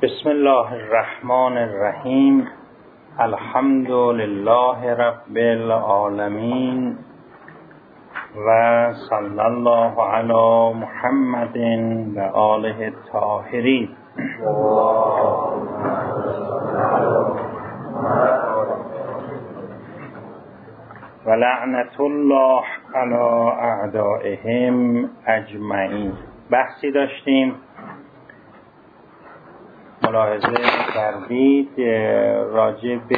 بسم الله الرحمن الرحیم. الحمد لله رب العالمین و صلی الله علی محمد و آله الطاهرین. و لعنت الله علی اعدائهم اجمعین. بحثی داشتیم، ملاحظه کردید، راجع به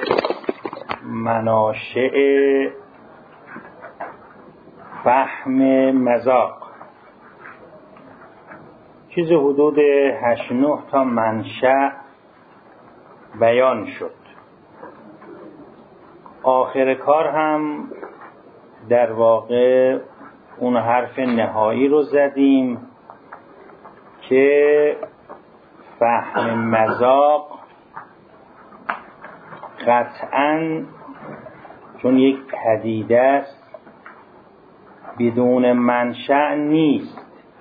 مناشأ فهم مذاق. چیز حدود 8-9 تا منشأ بیان شد. آخر کار هم در واقع اون حرف نهایی رو زدیم که فهم مذاق قطعاً چون یک پدیده است بدون منشأ نیست،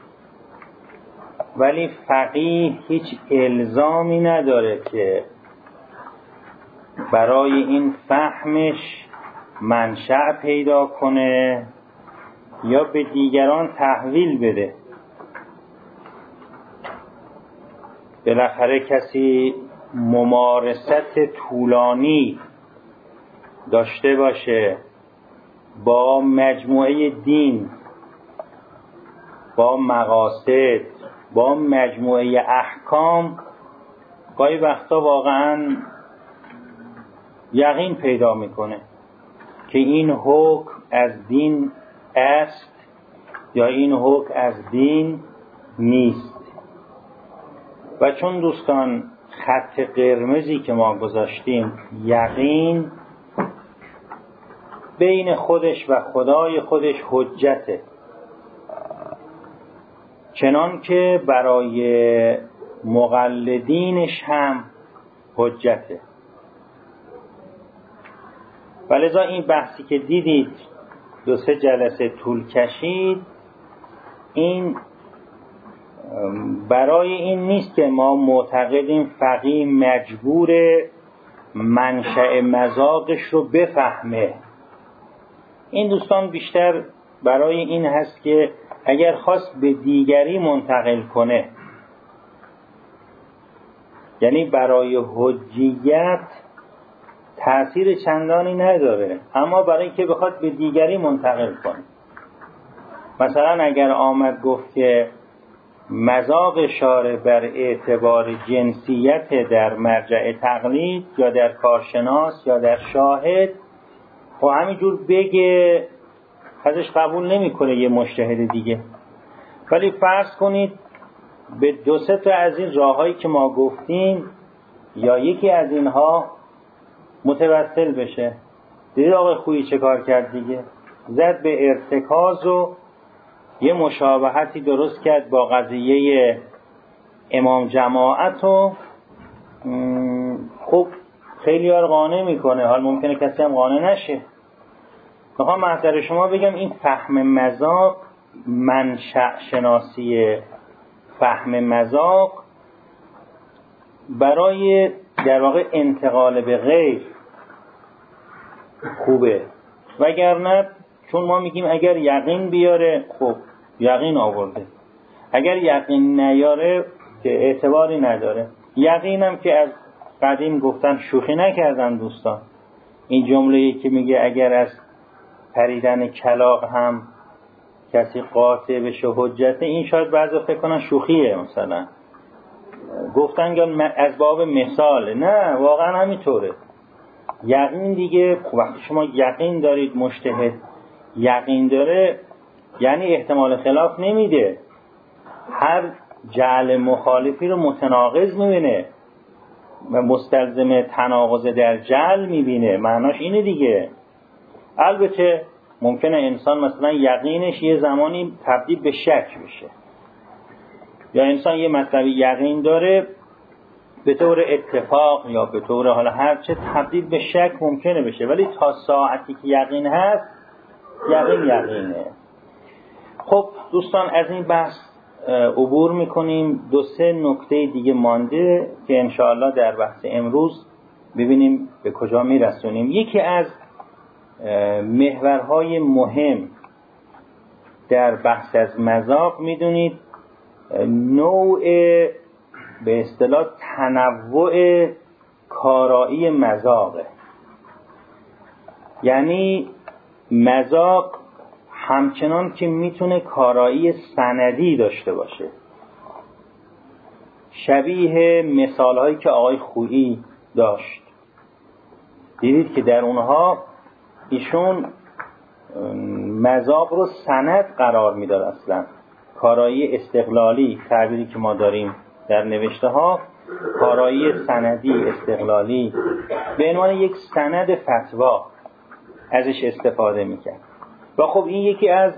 ولی فقیه هیچ الزامی نداره که برای این فهمش منشأ پیدا کنه یا به دیگران تحویل بده. بالاخره کسی ممارست طولانی داشته باشه با مجموعه دین، با مقاصد، با مجموعه احکام، گاهی وقتا واقعا یقین پیدا میکنه که این حکم از دین است یا این حکم از دین نیست. و چون دوستان خط قرمزی که ما گذاشتیم یقین بین خودش و خدای خودش حجته، چنان که برای مقلدینش هم حجته. ولذا این بحثی که دیدید 2-3 جلسه طول کشید، این برای این نیست که ما معتقدیم فقیه مجبور منشأ مذاقش رو بفهمه. این دوستان بیشتر برای این هست که اگر خواست به دیگری منتقل کنه، یعنی برای حجیت تأثیر چندانی نداره، اما برای اینکه بخواد به دیگری منتقل کنه، مثلا اگر آمد گفت که مذاق شارع بر اعتبار جنسیت در مرجع تقلید یا در کارشناس یا در شاهد، خب همینجور بگه ازش قبول نمیکنه یه مجتهد دیگه. ولی فرض کنید به 2-3 تا از این راههایی که ما گفتیم یا یکی از اینها متوسل بشه. دیدید آقای خویی چه کار کرد دیگه؟ زد به ارتکاز و یه مشابهتی درست کرد با قضیه امام جماعت و خب خیلی ها قانع میکنه. حال ممکنه کسی هم قانع نشه. میخوام محضر شما بگم این فهم مذاق، منشأ شناسی فهم مذاق برای در واقع انتقال به غیر خوبه، وگرنه چون ما میگیم اگر یقین بیاره خب یقین آورده، اگر یقین نیاره که اعتباری نداره. یقینم که از قدیم گفتن شوخی نکردن دوستان. این جمله‌ای که میگه اگر از پریدن کلاغ هم کسی قاطع بشه حجته، این شاید بعضی فکر کنن شوخیه، مثلا گفتن که از باب مثال. نه، واقعا همینطوره. یقین دیگه وقتی شما یقین دارید، مجتهد یقین داره، یعنی احتمال خلاف نمیده، هر جعل مخالفی رو متناقض میبینه و مستلزم تناقض در جعل میبینه. معناش اینه دیگه. البته ممکنه انسان مثلا یقینش یه زمانی تبدیل به شک بشه، یا انسان یه مطلبی یقین داره به طور اتفاق یا به طور حالا هرچه تبدیل به شک ممکنه بشه، ولی تا ساعتی که یقین هست یقینه. خب دوستان از این بحث عبور میکنیم. 2-3 نکته دیگه مانده که انشاءالله در بحث امروز ببینیم به کجا میرسونیم. یکی از محورهای مهم در بحث از مذاق میدونید نوع به اصطلاح تنوع کارایی مذاقه. یعنی مذاق همچنان که میتونه کارایی سندی داشته باشه، شبیه مثال هایی که آقای خویی داشت، دیدید که در اونها ایشون مذاق رو سند قرار میداد. اصلا کارایی استقلالی، تعبیری که ما داریم در نوشته ها، کارایی سندی استقلالی به عنوان یک سند فتوا ازش استفاده میکرد. و خب این یکی از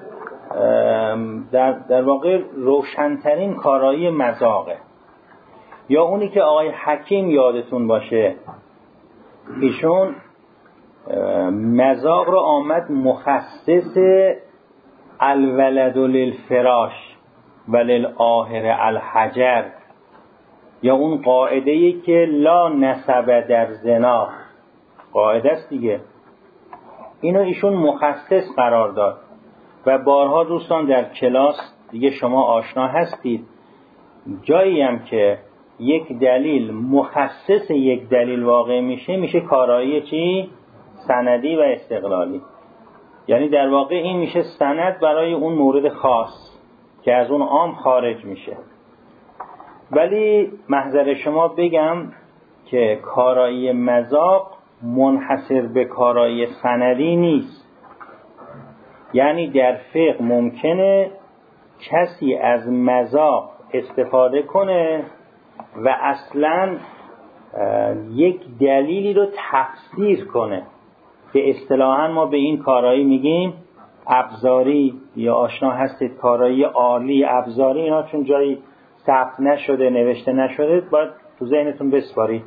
در واقع روشنترین کارایی مذاقه. یا اونی که آقای حکیم یادتون باشه، ایشون مذاق رو آمد مخصص الولد للفراش وللآهر الحجر، یا اون قاعده‌ای که لا نسب در زنا، قاعده است دیگه، اینو ایشون مخصص قرار داد. و بارها دوستان در کلاس دیگه شما آشنا هستید، جایی هم که یک دلیل مخصص یک دلیل واقع میشه کارایی چی؟ سندی و استقلالی. یعنی در واقع این میشه سند برای اون مورد خاص که از اون عام خارج میشه. ولی محضر شما بگم که کارایی مذاق منحصر به کارایی سندی نیست. یعنی در فقه ممکنه کسی از مذاق استفاده کنه و اصلاً یک دلیلی رو تفسیر کنه که اصطلاحاً ما به این کارایی میگیم ابزاری، یا آشنا هستید کارایی عالی، ابزاری، اینا چون جایی ثبت نشده نوشته نشده باید تو ذهنتون بسپارید.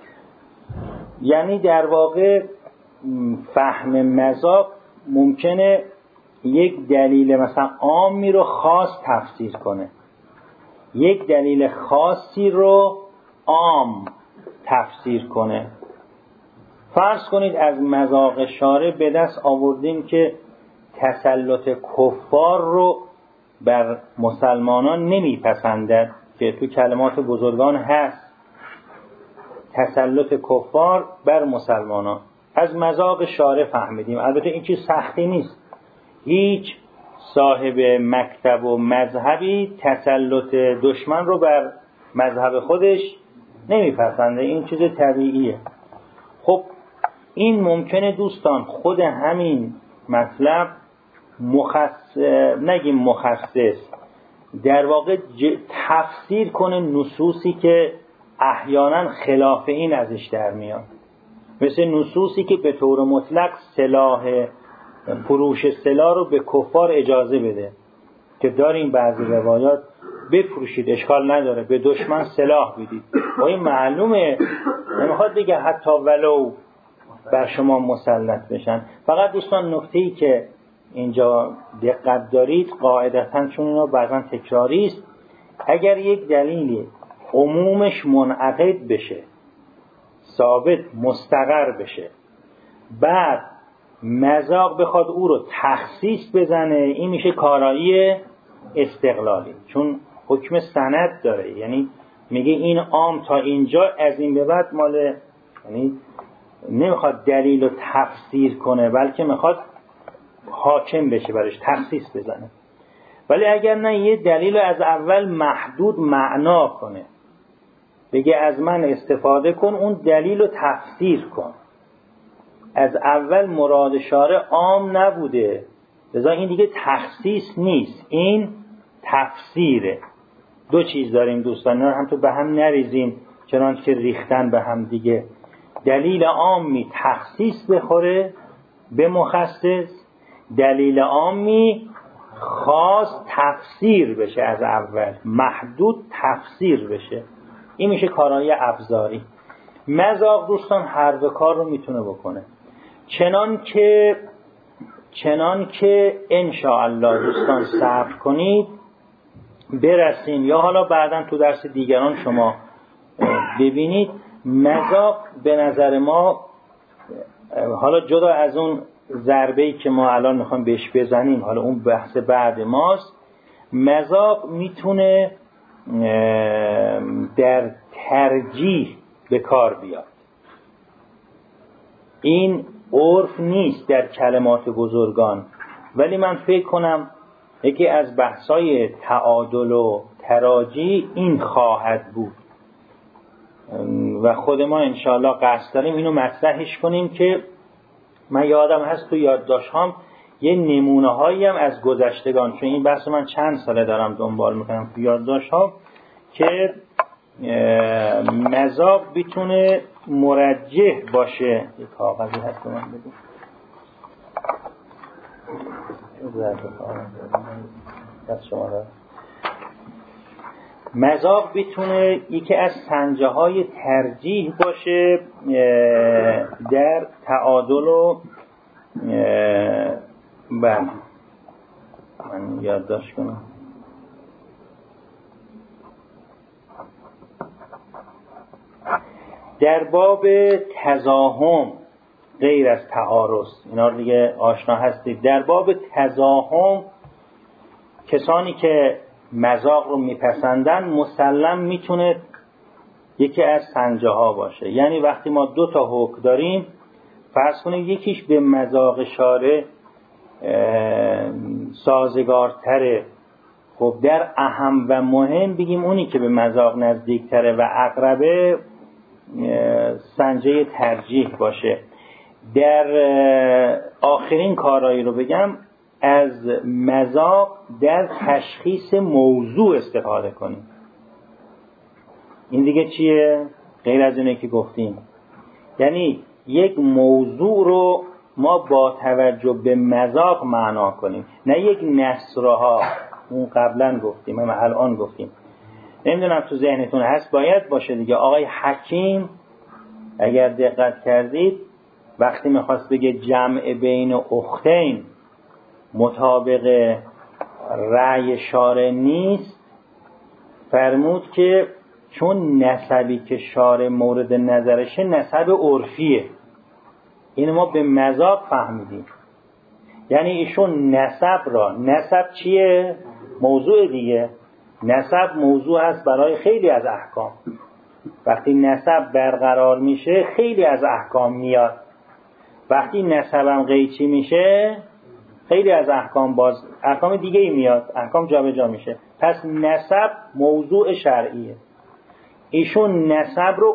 یعنی در واقع فهم مذاق ممکنه یک دلیل مثلا عامی رو خاص تفسیر کنه، یک دلیل خاصی رو عام تفسیر کنه. فرض کنید از مذاق شارع به دست آوردیم که تسلط کفار رو بر مسلمانان نمیپسندد، که تو کلمات بزرگان هست تسلط کفار بر مسلمانان. از مذاق شارع فهمیدیم. البته این چیز سختی نیست، هیچ صاحب مکتب و مذهبی تسلط دشمن رو بر مذهب خودش نمیپسنده، این چیز طبیعیه. خب این ممکنه دوستان خود همین مطلب نگیم مخصص، در واقع تفسیر کنه نصوصی که احیانا خلاف این ازش در میاد، مثل نصوصی که به طور مطلق فروش سلاح رو به کفار اجازه بده، که داریم بعضی روایات بفروشید اشکال نداره، به دشمن سلاح بدید. و این معلومه نمیخواد بگه حتی ولو بر شما مسلط بشن. فقط دوستان نکته‌ای که اینجا دقت دارید، قاعدتاً چون اینا بعضا تکراری است، اگر یک دلیلی عمومش منعقد بشه، ثابت مستقر بشه، بعد مذاق بخواد او رو تخصیص بزنه، این میشه کارایی استقلالی، چون حکم سند داره. یعنی میگه این عام تا اینجا، از این به بعد مال، یعنی نمیخواد دلیل رو تفسیر کنه بلکه میخواد حاکم بشه برش، تخصیص بزنه. ولی اگر نه، یه دلیل رو از اول محدود معنا کنه، بگه از من استفاده کن، اون دلیل رو تفسیر کن. از اول مراد شارع عام نبوده، لذا این دیگه تخصیص نیست، این تفسیره. دو چیز داریم دوستان، هم تو به هم نریزین چنانچه که ریختن به هم دیگه. دلیل عامی تخصیص بخوره به مخصص، دلیل عامی خاص تفسیر بشه، از اول محدود تفسیر بشه، این میشه کارایی ابزاری. مذاق دوستان هر دو کار رو میتونه بکنه، چنان که انشاءالله دوستان صبر کنید برسیم یا حالا بعداً تو درس دیگران شما ببینید، مذاق به نظر ما، حالا جدا از اون ضربه‌ای که ما الان میخوایم بهش بزنیم، حالا اون بحث بعد ماست، مذاق میتونه در ترجیح به کار بیاد. این عرف نیست در کلمات بزرگان، ولی من فکر کنم یکی از بحث‌های تعادل و تراجی این خواهد بود و خود ما انشاءالله قصد داریم اینو مطرحش کنیم که من یادم هست تو یادداشت‌هام یه نمونه هایی هم از گذشتگان، چون این بحث من چند ساله دارم دنبال میکنم تو یادداشت‌هام، که مذاق بتونه مرجح باشه. یک کاغذی هست که من بگم مذاق بتونه یکی از سنجه های ترجیح باشه در تعادل و من یادداشت کنم. در باب تزاحم غیر از تعارض، اینا رو دیگه آشنا هستید. در باب تزاحم کسانی که مذاق رو میپسندن مسلم میتونه یکی از سنجه ها باشه. یعنی وقتی ما 2 تا حکم داریم، فرض کنید یکیش به مذاق شارع سازگارتره، خب در اهم و مهم بگیم اونی که به مذاق نزدیکتره و اقربه سنجه ترجیح باشه. در آخرین کارایی رو بگم، از مذاق در تشخیص موضوع استفاده کنیم. این دیگه چیه؟ غیر از اینه که گفتیم، یعنی یک موضوع رو ما با توجه به مذاق معنا کنیم، نه یک نصرها. اون قبلا گفتیم، اما الان گفتیم، نمیدونم تو ذهنتون هست، باید باشه دیگه. آقای حکیم اگر دقت کردید وقتی میخواست بگه جمع بین اختین مطابق رأی شارع نیست، فرمود که چون نسبی که شارع مورد نظرشه نسب عرفیه. این ما به مذاق فهمیدیم، یعنی ایشون نسب را، نسب چیه؟ موضوع دیگه. نسب موضوع است برای خیلی از احکام. وقتی نسب برقرار میشه خیلی از احکام میاد، وقتی نسبم قیچی میشه خیلی از احکام دیگه میاد، احکام جابجا میشه. پس نسب موضوع شرعیه. ایشون نسب رو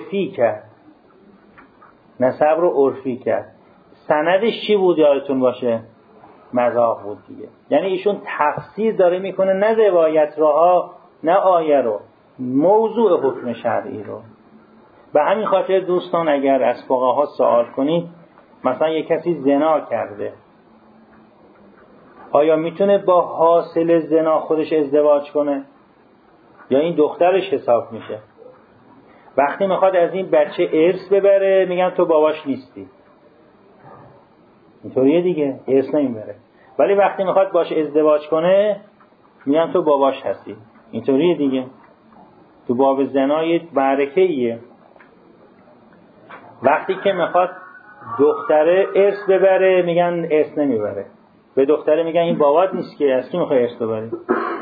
عرفی کرد. سندش چی بود یادتون باشه؟ مذاق بود دیگه. یعنی ایشون تفسیر داره میکنه، نه روایت رها، نه آیه رو، موضوع حکم شرعی رو. به همین خاطر دوستان اگر از فقها سوال کنید، مثلا یک کسی زنا کرده، آیا میتونه با حاصل زنا خودش ازدواج کنه یا این دخترش حساب میشه؟ وقتی میخواد از این بچه ارث ببره میگن تو باباش نیستی، اینطوریه دیگه، ارث نمیبره. ولی وقتی میخواد باش ازدواج کنه میگن تو باباش هستی، اینطوریه دیگه. تو باب زنا یه برکه ایه. وقتی که میخواد دختره ارث ببره میگن ارث نمیبره، به دختره میگن این بابات نیست که، از کی میخوای ارث ببری؟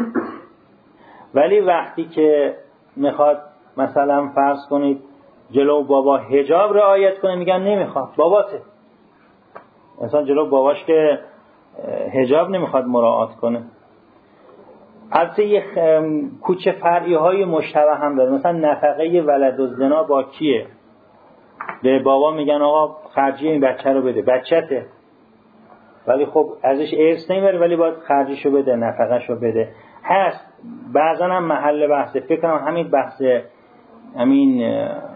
ولی وقتی که میخواد مثلا فرض کنید جلو بابا حجاب رعایت کنه میگن نمیخواد، باباته. انسان جلو باباش که حجاب نمیخواد مراعات کنه. البته یه کوچه فرعی های مشتبه هم داره. مثلا نفقه ولد الزنا با کیه؟ به بابا میگن آقا خرجی این بچه رو بده، بچته، ولی خب ازش ارث نمیبره، ولی باید خرجیشو بده، نفقهشو بده. هست بعضا هم محل بحثه، فکر کنم همین بحث همین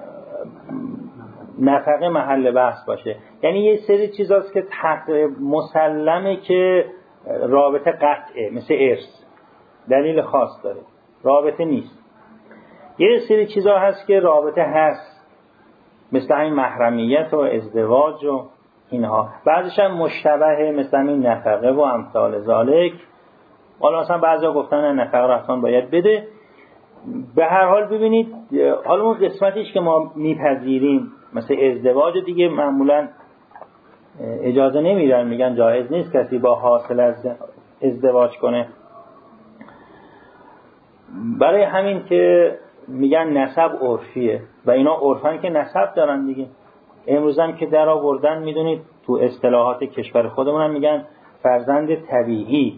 نفقه محل بحث باشه. یعنی یه سری چیزاست که مسلمه که رابطه قطعه، مثل ارث دلیل خاص داره، رابطه نیست. یه سری چیزا هست که رابطه هست، مثل همین محرمیت و ازدواج و اینها. بعضش هم مشتبهه، مثل همین نفقه و امثال ذالک. حالا مثلا بعضیا گفتن نه فقر رفتان باید بده. به هر حال ببینید حالا اون قسمتیش که ما میپذیریم مثل ازدواج دیگه معمولا اجازه نمیدن، میگن جایز نیست کسی با حاصل از ازدواج کنه. برای همین که میگن نسب عرفیه و اینا عرفن که نسب دارن دیگه. امروز هم که در آوردن میدونید تو اصطلاحات کشور خودمون هم میگن فرزند طبیعی.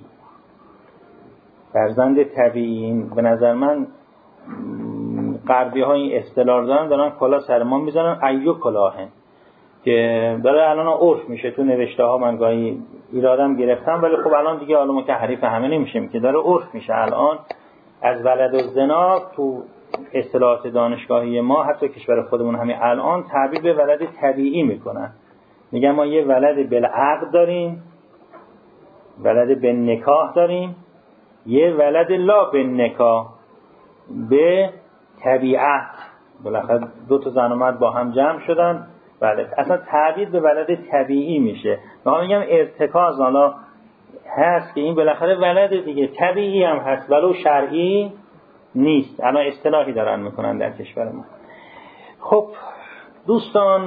فرزند طبیعی این به نظر من غربی ها این اصطلاح دارن کلاه سر ما میذارن ایو کلاهن که برای الان عرف میشه. تو نوشته ها من گاهی ایرادم گرفتم ولی خب الان دیگه حالا ما که حریف همه نمیشیم که داره عرف میشه. الان از ولد و زنا تو اصطلاحات دانشگاهی ما حتی کشور خودمون همین الان تعبیر به ولد طبیعی میکنن. میگن ما یه ولد بالعقد داریم، ولد به نکاح داریم، یه ولد لا به نکاح به طبیعت. بالاخره دو تا زن و مرد با هم جمع شدن. بله اصلا تعبیر به ولد طبیعی میشه. ما میگم ارتکاز حالا هست که این بالاخره ولد دیگه طبیعی هم هست ولو شرعی نیست. الان اصطلاحی دارن میکنن در کشور ما. خب دوستان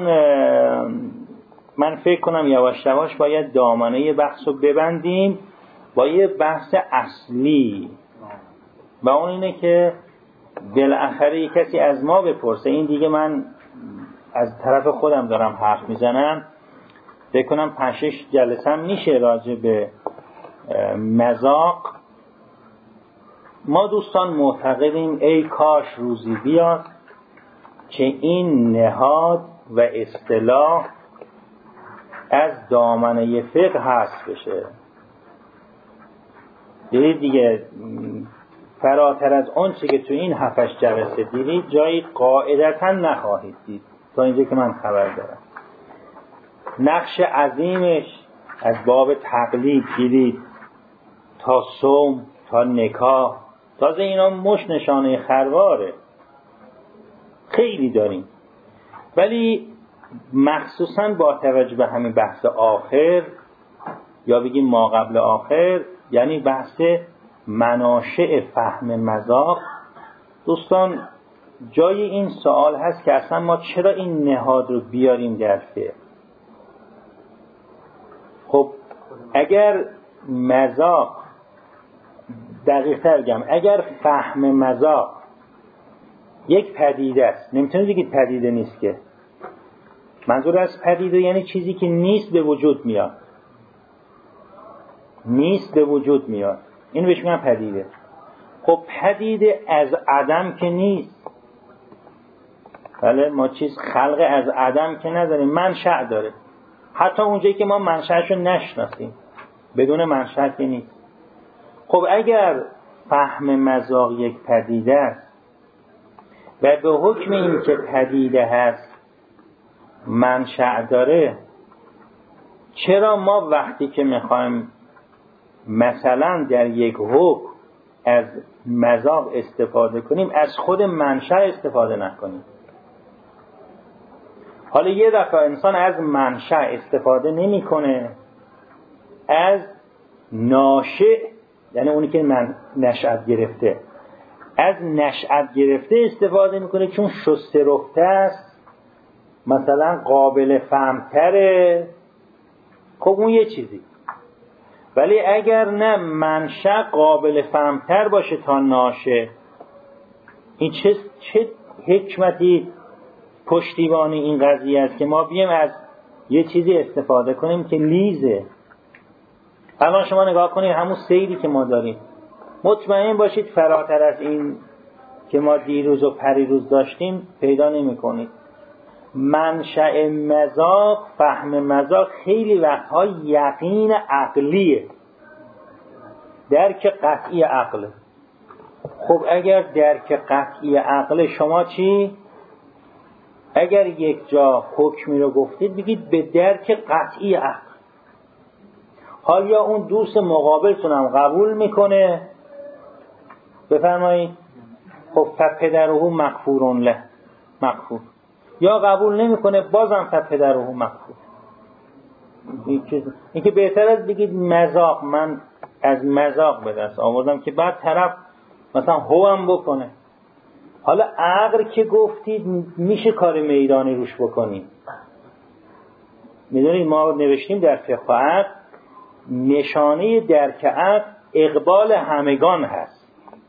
من فکر کنم یواش یواش باید دامنه بحث رو ببندیم با یه بحث اصلی و اون اینه که بالاخره کسی از ما بپرسه. این دیگه من از طرف خودم دارم حرف میزنم. فکر کنم 5-6 جلسه هم میشه راجع به مذاق. ما دوستان معتقدیم ای کاش روزی بیاد که این نهاد و اصطلاح از دامنه فقه حذف بشه. دیدید دیگه فراتر از اون چی که تو این 7-8 جلسه دیدید جایی قاعدتا نخواهید دید تا اینجا که من خبر دارم. نقش عظیمش از باب تقلید گیرید تا صوم تا نکاح. تازه اینا مش نشانه خرواره خیلی داریم، ولی مخصوصا با توجه به همین بحث آخر یا بگیم ما قبل آخر، یعنی بحث مناشئ فهم مذاق، دوستان جای این سوال هست که اصلا ما چرا این نهاد رو بیاریم در فقه. خب اگر مذاق، دقیق تر بگم، اگر فهم مذاق یک پدیده است، نمیتونید بگید پدیده نیست که. منظور از پدیده یعنی چیزی که نیست به وجود میاد. نیست به وجود میاد، این بهش میگن پدیده. خب پدیده از عدم که نیست. بله ما چیز خلق از عدم که نداریم، منشأ داره. حتی اونجایی که ما منشأشو نشناسیم بدون منشأ که نیست. خب اگر فهم مذاق یک پدیده است و به حکم این که پدیده هست منشأ داره، چرا ما وقتی که میخوایم مثلا در یک حکم از مذاق استفاده کنیم از خود منشأ استفاده نکنیم؟ حالا یه دفعه انسان از منشأ استفاده نمیکنه، از ناشئ یعنی اونی که نشأت گرفته، از نشأت گرفته استفاده میکنه چون شسته رفته است، مثلا قابل فهمتره. خب اون یه چیزی. ولی اگر نه منشأ قابل فهمتر باشه تا ناشئ، این چه حکمتی پشتیبان این قضیه است که ما بیم از یه چیزی استفاده کنیم که لیزه. الان شما نگاه کنید همون سیری که ما داریم، مطمئن باشید فراتر از این که ما دیروز و پریروز داشتیم پیدا نمی کنید. منشأ مذاق، فهم مذاق خیلی وقتها یقین عقلیه، درک قطعی عقله. خب اگر درک قطعی عقل، شما چی؟ اگر یک جا حکمی رو گفتید بگید به درک قطعی عقل. حال یا اون دوست مقابلتون هم قبول میکنه، بفرمایید خب فپدره مغفورون له، مغفور. یا قبول نمیکنه بازم فپدره مغفور. این که بهتر از بگید مذاق، من از مذاق به دست آوردم که بعد طرف مثلا هوام بکنه. حالا عقل که گفتید میشه کار میدانی روش بکنیم. میدونید ما نوشتیم در فقه عقل نشانه درک عقل اقبال همگان هست.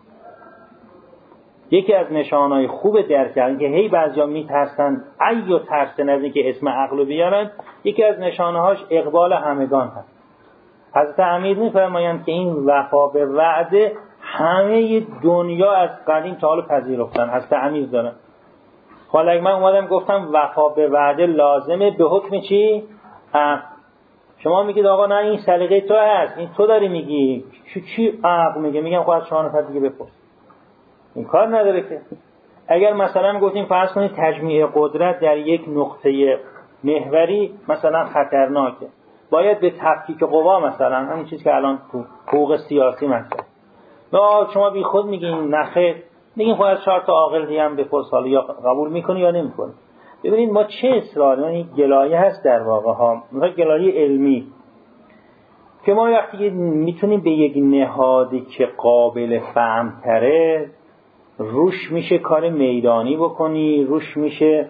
یکی از نشانهای خوب درک عقل که هی بعضیا میترسن ایو ترسن از اینکه اسم عقل رو بیارن، یکی از نشانه‌هاش اقبال همگان هست. حضرت امیر میفرمایند که این وفا به وعده همه دنیا از قدیم تا حالا پذیرفتن. حضرت امیر دارن. حالا من اومدم گفتم وفا به وعده لازمه به حکم چی؟ شما میگید آقا نه این سلیقه تو هست، این تو داری میگی چی عقل میگه؟ میگم خب از 4 نفر دیگه بپرس. این کار نداره که. اگر مثلا گفتیم فرض کنید تجمیع قدرت در یک نقطه محوری مثلا خطرناکه، باید به تفکیک قوا مثلا همین چیزی که الان حقوق سیاسی مثلا شما بی خود میگین نخیر، میگین خب از 4 تا عاقل دیگه هم بپرس حالا یا قبول میکنی یا نمیکنی. ببینید ما چه اصراری، این گلایه هست در واقع ها، مثلا گلایه علمی که ما وقتی میتونیم به یک نهادی که قابل فهم تره روش میشه کار میدانی بکنی، روش میشه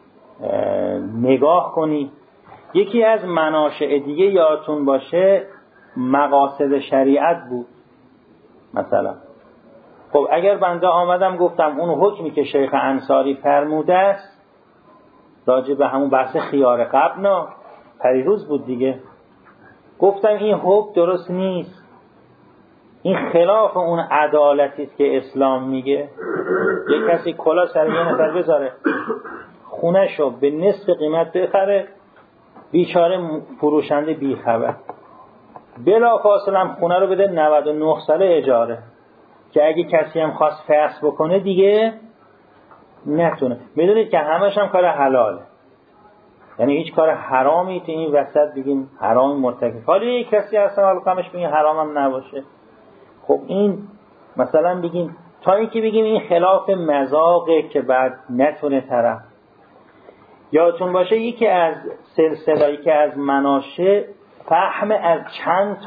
نگاه کنی. یکی از مناشع دیگه یادتون باشه مقاصد شریعت بود مثلا. خب اگر بنده آمدم گفتم اون حکمی که شیخ انصاری فرموده است راجع به همون بحث خیار قبنا پریروز بود دیگه، گفتم این حکم درست نیست، این خلاف اون عدالتی است که اسلام میگه. یک کسی کلا سر یه نفر بذاره خونه‌شو به نصف قیمت بخره، بیچاره فروشنده بیخبر بلا فاصله هم خونه رو بده 99 ساله اجاره که اگه کسی هم خواست فحص بکنه دیگه نتونه. میدونید که همش هم کار حلاله، یعنی هیچ کار حرامی تو این وسط بگیم حرام مرتکب، حالا یک کسی اصلا حالقمش بگیم حرام هم نباشه. خب این مثلا بگیم تا اینکه بگیم این خلاف مذاقه که بعد نتونه طرف. یادتون باشه یکی از سلسله‌ای که از مناشه فهم از چند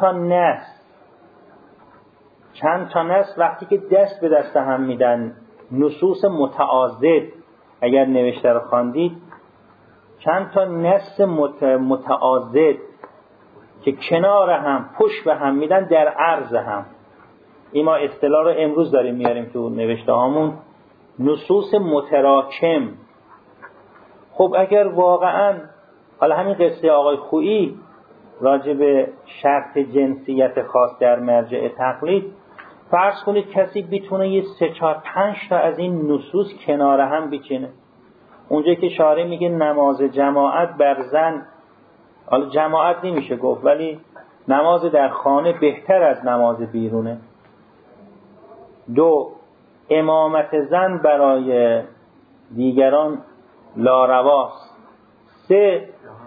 تا نص وقتی که دست به دست هم میدن نصوص متعاضد، اگر نوشته رو خواندید چند تا نص متعاضد که کنار هم پشت به هم میدن در عرض هم، این ما اصطلاح رو امروز داریم میاریم تو نوشته هامون نصوص متراکم. خب اگر واقعا حالا همین قصه آقای خویی راجع به شرط جنسیت خاص در مرجع تقلید، فرض کنید کسی بتونه یه 3-4-5 تا از این نصوص کنار هم بچینه. اونجا که شارع میگه نماز جماعت بر زن، حالا جماعت نمیشه گفت ولی نماز در خانه بهتر از نماز بیرونه. 2 امامت زن برای دیگران لارواست. 3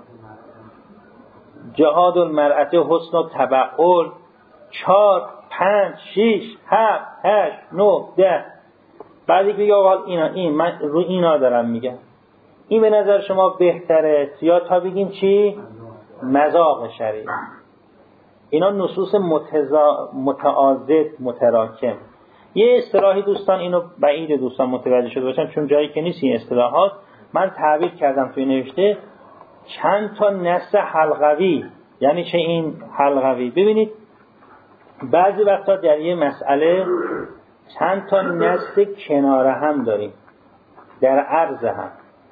جهاد المرأة حسن و تبعول. 4 5 6 7 8 9 10. بعدی که یا من رو اینا دارم میگم، این به نظر شما بهتره یا تا بگیم چی؟ مذاق شریعت. اینا نصوص متعاضد متراکم. یه اصطلاحی دوستان، اینو بعید دوستان متوجه شده باشن چون جایی که نیست این اصطلاحات، من تعبیر کردم توی نوشته چند تا نص حلقوی. یعنی چه این حلقوی؟ ببینید بعضی وقتا در یه مسئله چند تا نص کنار هم داریم در عرض هم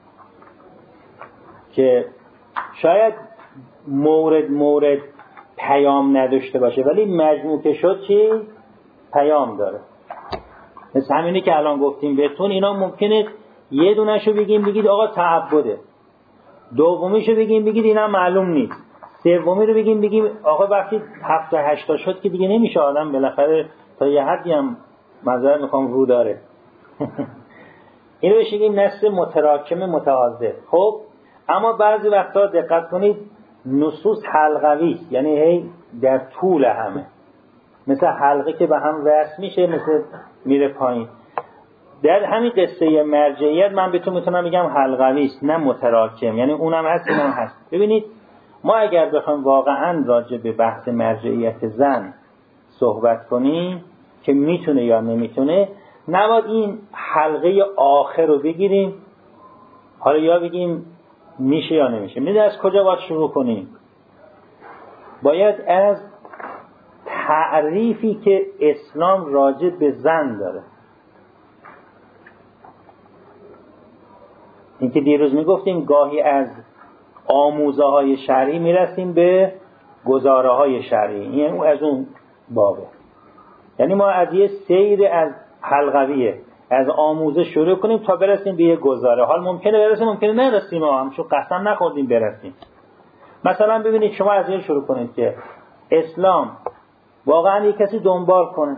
که شاید مورد پیام نداشته باشه ولی مجموع که شد چی؟ پیام داره. مثل همینی که الان گفتیم بهتون، اینا ممکنه یه دونهشو بگید آقا تعبده، دومیشو بگید اینا معلوم نیست، سومی رو بگیم آقا وقتی 7 تا 8 تا شد که دیگه نمیشه، آدم بالاخره تا یه حدی هم معذرت میخوام رو داره. اینو بهش میگیم نص متراکم متعاضد. خب اما بعضی وقتا دقت کنید نصوص حلقوی، یعنی هی در طول همه، مثل حلقه که به هم وصل میشه مثل میره پایین. در همین قصه مرجعیت من بهتون میتونم بگم حلقوی است نه متراکم، یعنی اونم هست اینم هست. ببینید ما اگر بخوایم واقعا راجع به بحث مرجعیت زن صحبت کنیم که میتونه یا نمیتونه، نباید این حلقه آخر رو بگیریم حالا یا بگیم میشه یا نمیشه. میدونی از کجا باید شروع کنیم؟ باید از تعریفی که اسلام راجع به زن داره. این که دیروز میگفتیم گاهی از آموزه های شرعی میرسیم به گزاره های شرعی، یعنی از اون بابه. یعنی ما از یه سیر از حلقویه از آموزه شروع کنیم تا برسیم به یه گزاره. حال ممکنه برسیم ممکنه نرسیم، همچون قسم نخوردیم برسیم. مثلا ببینید شما از این شروع کنید که اسلام واقعا یک کسی دنبال کنه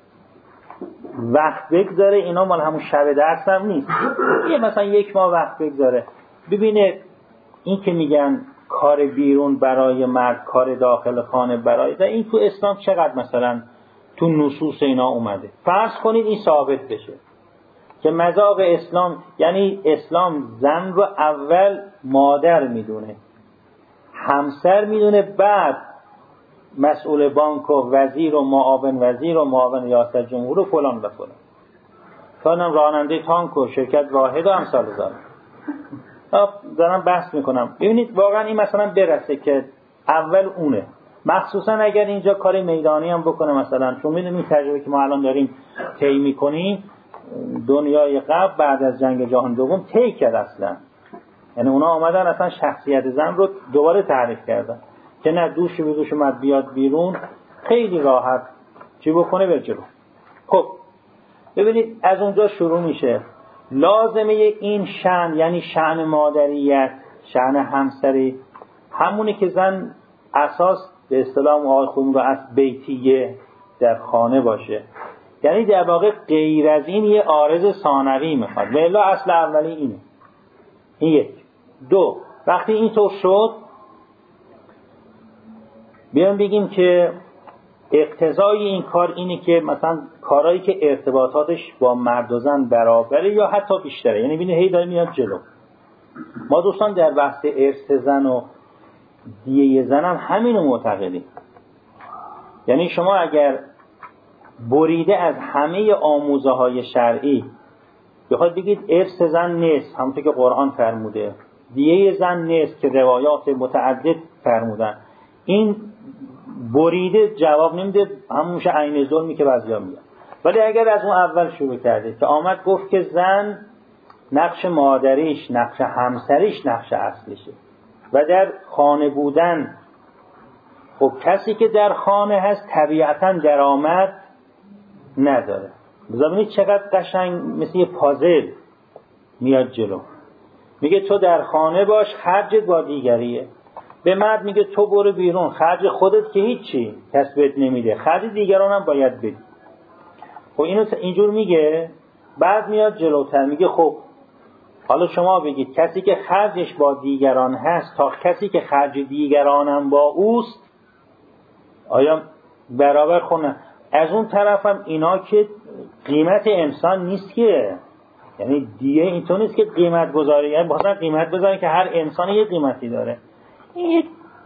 وقت بگذاره، اینا مال همون شب درس هم نیست، یه مثلا 1 ماه وقت بگذاره ببینه این که میگن کار بیرون برای مرد کار داخل خانه برای زن، این تو اسلام چقدر مثلا تو نصوص اینا اومده. فرض کنید این ثابت بشه که مذاق اسلام، یعنی اسلام زن رو اول مادر میدونه، همسر میدونه، بعد مسئول بانک و وزیر و معاون ریاست جمهور و فلان و فلان، فلانم راننده تانک و شرکت واحد و امثال ذالک. دارم بحث میکنم. ببینید واقعا این مثلا برسه که اول اونه، مخصوصا اگر اینجا کار میدانی هم بکنه. مثلا چون میدونیم تجربه که ما الان داریم طی میکنیم، دنیای قبل بعد از جنگ جهانی دوم طی کرد اصلا، یعنی اونا آمدن اصلا شخصیت زن رو دوباره تعریف کردن که نه دوش به دوش مرد بیاد بیرون خیلی راحت چی بکنه بر جلو. خب ببینید از اونجا شروع میشه. لازمه این شأن، یعنی شأن مادریت، شأن همسری، همونی که زن اساس به اصطلاح آقای خودمون رو از بیتیه در خانه باشه، یعنی در واقع غیر از این یه عارض ثانوی میخواد، ولی اصل اولی اینه. این 1. 2 وقتی اینطور شد بیان بگیم که اقتضای این کار اینه که مثلا کارهایی که ارتباطاتش با مرد و زن برابره یا حتی بیشتره، یعنی ببینید هی داره میاد جلو. ما دوستان در بحث ارث زن و دیه زن هم همینو معتقدیم. یعنی شما اگر بریده از همه آموزه های شرعی بخواید بگید ارث زن نیست، همونطور که قرآن فرموده، دیه زن نیست که روایات متعدد فرمودن، این بریده جواب نمیده، همونش عین ظلمی که بعضیا میگن. ولی اگر از اون اول شروع کرده که آمد گفت که زن نقش مادریش، نقش همسریش، نقش اصلیشه و در خانه بودن، خب کسی که در خانه هست طبیعتاً درآمد نداره. ببینید چقدر قشنگ مثل یه پازل میاد جلو. میگه تو در خانه باش، خرجت با دیگریه. به مرد میگه تو برو بیرون، خرج خودت که هیچی کس بهت نمیده، خرج دیگران هم باید بدی. خب اینو اینجور میگه. بعد میاد جلوتر میگه خب حالا شما بگید کسی که خرجش با دیگران هست تا کسی که خرج دیگران هم با اوست آیا برابر خونه؟ از اون طرف هم اینا که قیمت انسان نیست که، یعنی دیگه اینطور نیست که قیمت گذاری، یعنی بخاطر قیمت بذارن که هر انسان یه قیمتی داره. این یک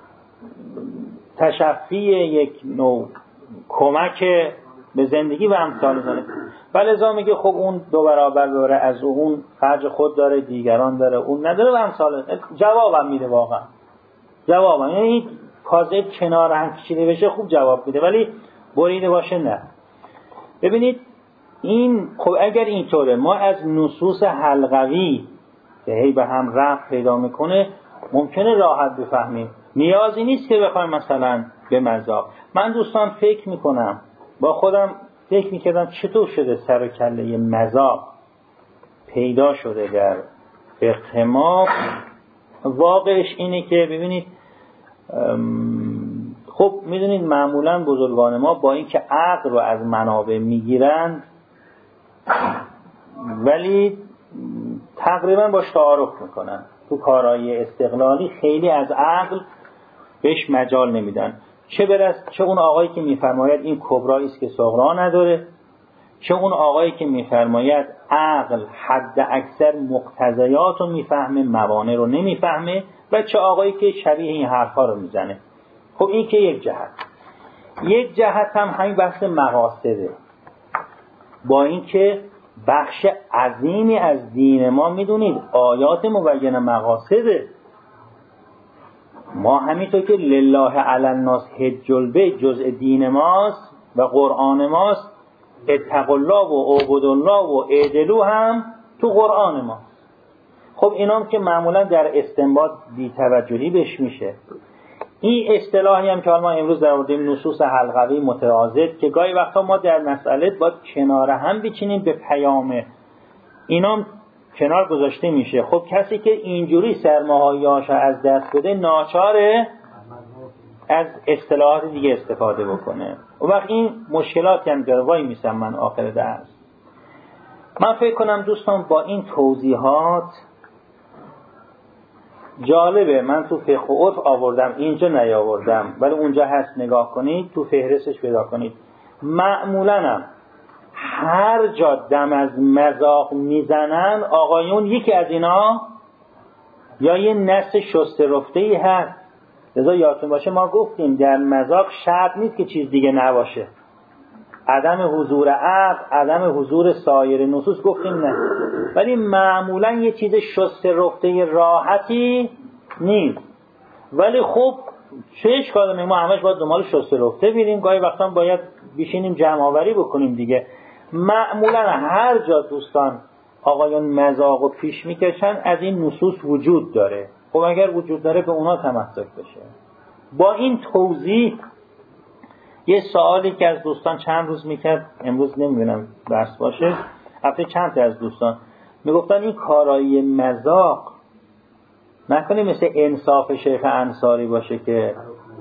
تشفی، یک نوع کمک به زندگی و امثال داره. ولذا میگه خب اون 2 برابر ببره از اون، خرج خود داره دیگران داره اون نداره و امثال. جوابم میده واقعا، جوابم، یعنی این کاذب کنار هم کشیده بشه خوب جواب میده، ولی بریده باشه نه. ببینید این خب اگر اینطوره ما از نصوص حلقوی که هی به هم ربط پیدا میکنه ممکنه راحت بفهمیم، نیازی نیست که بخوایم مثلا به مذاق. من دوستان فکر میکنم، با خودم فکر میکردم چطور شده سر و کله مذاق پیدا شده در فقه ما. واقعش اینه که ببینید خب میدونید معمولا بزرگان ما با اینکه عقل رو از منابع میگیرند ولی تقریبا باش تعارف میکنن، تو کارهای استقلالی خیلی از عقل بهش مجال نمیدن. چه اون آقایی که میفرماید این کبرایی است که صغرا نداره، چه اون آقایی که میفرماید عقل حد اکثر مقتضیات رو میفهمه موانع رو نمیفهمه، و چه آقایی که شبیه این حرفا رو میزنه. خب این که یک جهت. یک جهت هم همین بحث مقاصده، با اینکه بخش عظیمی از دین ما میدونید آیات مبین مقاصده. ما همینطور که لله علی الناس حج البیت جزء دین ماست و قرآن ماست، اتقوا الله و اعبدوا الله و اعدلوا هم تو قرآن ماست. خب اینام که معمولا در استنباط بی توجهی بهش میشه. این اصطلاحی هم که ما امروز در مورد نصوص حلقوی متعاضد که گاهی وقتا ما در مسئله باید کنار هم بچینیم به پیام اینام کنار گذاشته میشه. خب کسی که اینجوری سرمایه‌هاش از دست بده ناچاره از اصطلاحات دیگه استفاده بکنه. و وقت این مشکلاتی هم داره. وای میسم من آخر درس. من فکر کنم دوستان با این توضیحات جالبه، من تو فقه و عرف آوردم اینجا نیاوردم ولی اونجا هست، نگاه کنید تو فهرستش پیدا کنید. معمولاً هم هر جا دم از مذاق میزنن آقایون یکی از اینا یا یه نس شسته رفته‌ای هست. لذا یادتون باشه ما گفتیم در مذاق شرط نیست که چیز دیگه نباشه. عدم حضور عقل، عدم حضور سایر نصوص گفتیم نه، ولی معمولا یه چیز شسته رفته راحتی نیست. ولی خب چه اشکالی داره؟ ما همش باید دنبال شسته رفته بریم، گاهی وقتا باید بشینیم جمع آوری بکنیم دیگه. معمولا هر جا دوستان آقایان مذاقو پیش میکشن از این نصوص وجود داره. خب اگر وجود داره به اونا تمسک بشه. با این توضیح یه سوالی که از دوستان چند روز میکرد، امروز نمیدونم درس باشه، هفته چند تا از دوستان میگفتن این کارایی مذاق نکنه مثل انصاف شیخ انصاری باشه که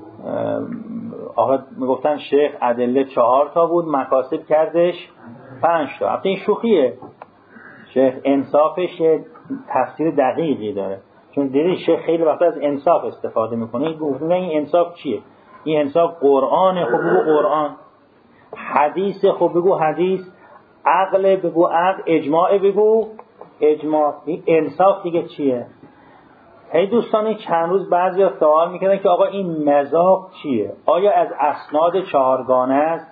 آقا میگفتن شیخ ادله 4 تا بود مکاسب کردش 5 تا. البته این شوخیه. شیخ انصافش تفسیر دقیقی داره، چون دیدی شیخ خیلی وقتا از انصاف استفاده میکنه. این انصاف چیه؟ این انصاف قرآنه، خب بگو قرآن. حدیث، خب بگو حدیث. عقل، بگو عقل. اجماع، بگو اجماع. این انصاف دیگه چیه؟ هی دوستان چند روز بعضی سوال میکردن که آقا این مذاق چیه؟ آیا از اسناد 4گانه است؟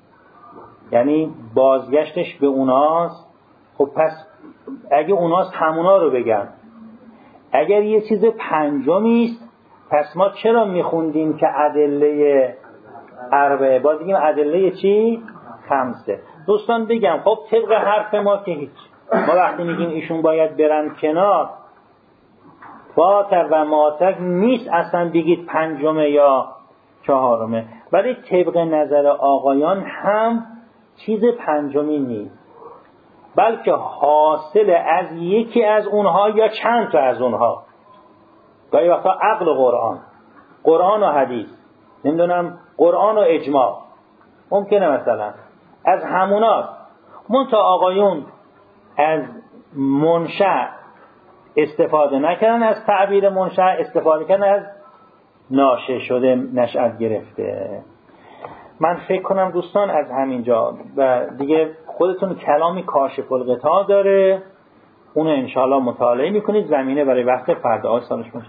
یعنی بازگشتش به اوناست؟ خب پس اگه اوناست همونا رو بگن. اگر یه چیز پنجمی است پس ما چرا میخوندیم که ادله 4 باز بگیم ادله چی؟ 5. دوستان بگم خب طبق حرف ما که هیچ، ما وقتی میگیم ایشون باید برن کنار فاتر و ماتر نیست اصلا بگید 5 یا 4، ولی طبق نظر آقایان هم چیز 5 نیست، بلکه حاصل از یکی از اونها یا چند تا از اونها. گاهی وقتا عقل و قرآن و حدیث، نمیدونم قرآن و اجماع، ممکنه مثلا از هموناست. منتها آقایون از منشأ استفاده نکردن، از تعبیر منشأ استفاده کردن از ناشئ شده، نشأت گرفته. من فکر کنم دوستان از همینجا و دیگه خودتون کلامی کاشف الغطا داره، اونو انشاءالله مطالعه میکنید، زمینه برای وقت فردا آج سالش باشه.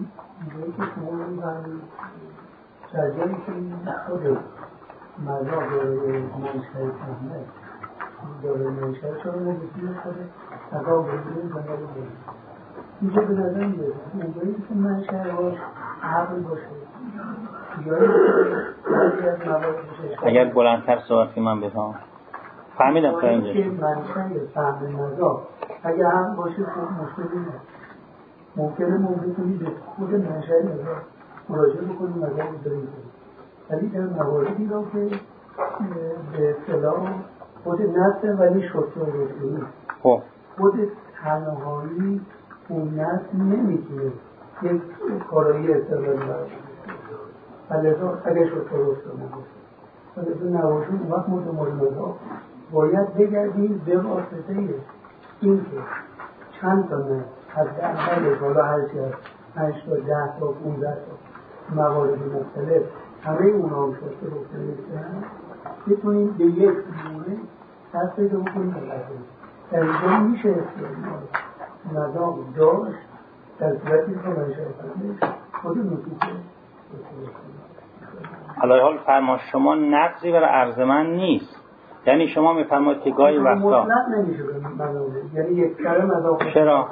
در جایی که خود مذاق داره منشأ فهمه داره منشأ چون نگیسید خود تقا بگیریم کنه اینجا به نظر میده اونجایی که منشأ هاش عقل باشه جایی که از مواد باشه. اگر بلندتر صحبت که من بفهم فهمیدم تا اینجا. منشأ فهم مذاق اگر هم باشه خود مشکلی نه، ممکنه کنید به خود منشأ مذاق مراجعه بکنیم مذاق رو بریم، ولی در مواردی را که به اصطلاح خود نسل ولی شطر رسولی خود تنهایی اون نسل نمیتونه یک کارایی استقلالی برای ولی اگر شطر رسولی ولی تو نواشون اون وقت مورد باید بگردیم به واسطه این که چند تا نه حداقل بالا هرچی از 5 تا 10 تا 15 تا موارد مختلف همه اونا هم شد که گفته نیستن بتونیم به یک نمونه دست پیدا بکنیم در اینجا میشه مذاق داشت در صورتی که منشأ فهمش خود نصوص علی حال فرما شما نقضی برای عرض من نیست. یعنی شما میفرمایید که گاهی وقتا مطلق نمیشه یعنی یک کلمه مذاق. چرا؟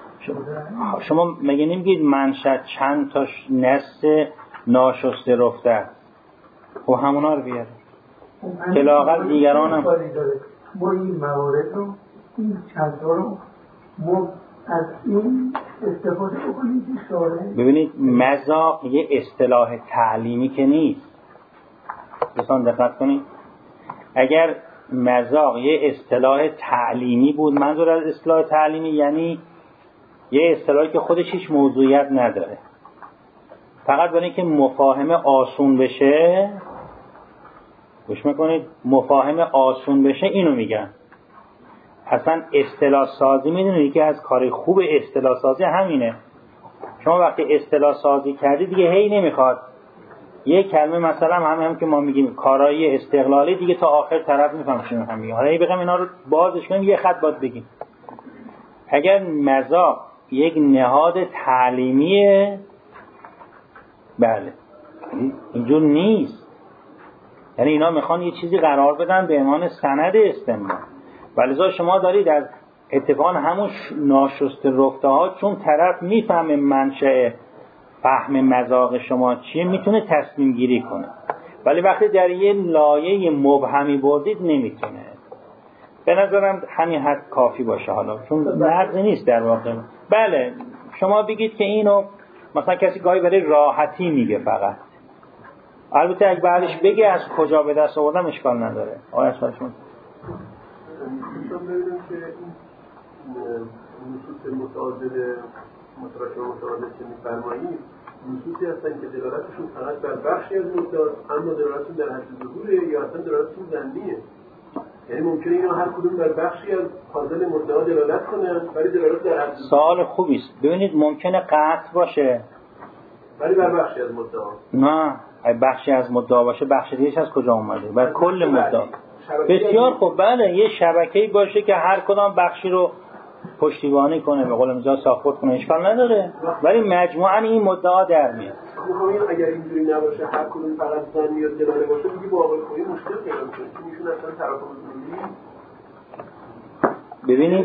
شما مگه نمیگید منشأ چند تا نص ناشسته رفته و همونا رو بیاره که لااقل دیگران هم ما این موارد رو این چند تا رو ما از این استفاده بکنیم که شاره. ببینید مذاق یه اصطلاح تعلیمی که نیست. دوستان دقت کنید، اگر مذاق یه اصطلاح تعلیمی بود، منظور از اصطلاح تعلیمی یعنی یه اصطلاحی که خودش هیچ موضوعیت نداره، فقط برای اینکه مفاهمه آسون بشه، گوش میکنید، مفاهمه آسون بشه اینو میگن. اصلا اصطلاح سازی میدونید که از کار خوب اصطلاح سازی همینه. شما وقتی اصطلاح سازی کردی دیگه هی نمیخواد یه کلمه مثلا هم که ما میگیم کارایی استقلالی دیگه تا آخر طرف میفهم چی میخوام بگم، حالا هی بگم اینا رو بازش کنیم یه خط باید بگیم. اگر مذاق یک نهاد تعلیمیه، بله اینجور نیست. یعنی اینا میخوان یه چیزی قرار بدن به عنوان سند استنباط. ولذا شما دارید از اتفاقا همون ناشسته رفته ها، چون طرف میفهمه منشأ فهم مذاق شما چیه میتونه تصمیم گیری کنه، ولی وقتی در یه لایه مبهمی بردید نمیتونه. به نظرم همین حد کافی باشه حالا، چون نقضی نیست در واقع. بله شما بگید که اینو مثلا کسی گاهی برای راحتی میگه فقط، البته اگه بعدش بگه از کجا به دست آوردم اشکال نداره. آیا سوالشون میتونم ببینم که این نصوص متعادل که میفرمایید نصوصی هستن که دلالتشون فقط بر بخشی از مدعاست، اما دلالتشون در حد ظهوره یا اصلا دلالتشون ظنیه. یعنی ممکنه اینا هر کدوم بر بخشی از فاضل مدعا دلالت کنن ولی دلالت در حد. سوال خوبی است. ببینید ممکنه قطع باشه ولی بر بخشی از مدعا. نه، بخشی از مدعا باشه، بخش دیگه‌اش از کجا اومده؟ بر کل مدعا. بسیار خوب، بله یه شبکه‌ای باشه که هر کدام بخشی رو پشتیبانی کنه، به قول مجاز ساپورت کنه، اشکال نداره، ولی مجموعاً این مدعا در میاد. می‌خوام اگر اینجوری نباشه هر کدوم فقط زن میاد دلاله باشه دیگه با آقای خویی مشکل پیدا می‌کنه، چون ایشون اصلا طرف مدعی. ببینید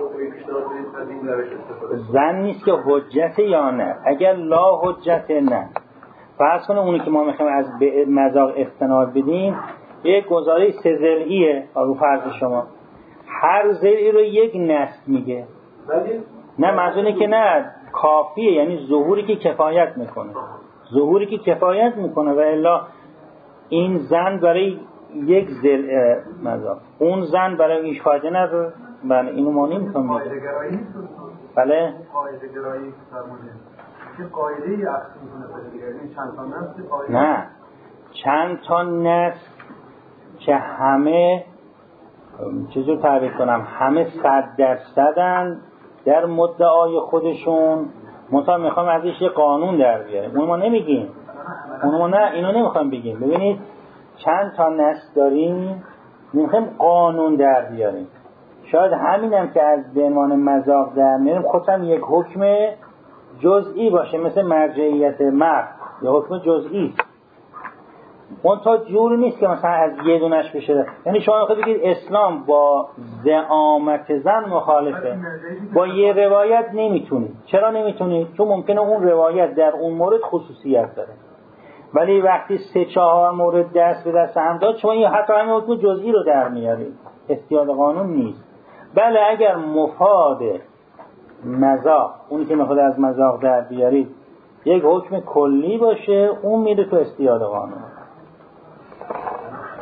زن نیست که حجت یا نه. اگر لا حجت نه، فرض کنه اونی که ما میخوایم از مذاق استناد بدیم یک گزاره سه ضلعیه، رو فرض شما هر ضلعی رو یک نص میگه. نه منظور اینه که نه کافیه، یعنی ظهوری که کفایت میکنه، ظهوری که کفایت میکنه، و الا این زن برای یک ضلع مذاق، اون زن برای ایش فایده نداره. بله اینو ما نمی‌تونیم بگیم. بله قاعده گرایی فرمودید که قاعده عکس میکنه دیگه، این چند تا نص قاعده، نه چند تا نص که همه چیزو تعریف کنم، همه 100% در مدعای خودشون، منتها میخوام ازش یه قانون در بیاریم. اون ما نمیگیم، اون ما نه، اینو نمیخوام بگیم. ببینید چند تا نص داریم، میخوایم قانون در بیاریم. شاید همینم که از به عنوان مذاق در میاریم خودم یک حکم جزئی باشه، مثل مرجعیت مرد یا حکم جزئی است. اون تا جور نیست که مثلا از یه دونش بشه. یعنی شما میخواید بگید اسلام با زعامت زن مخالفه، با یه روایت نمیتونید. چرا نمیتونید؟ چون ممکنه اون روایت در اون مورد خصوصیت داره، ولی وقتی 3-4 مورد دست به دست هم داد شما حتی همین حکم جزئی رو در میارید. استیاد قانون نیست. بله اگر مفاد مذاق، اونی که میخواد از مذاق در بیارید، یک حکم کلی باشه، اون میره تو استیاد قانون.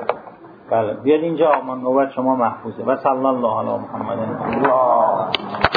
بله بیاد اینجا، نوبت شما محفوظه. و صلی الله علی محمد.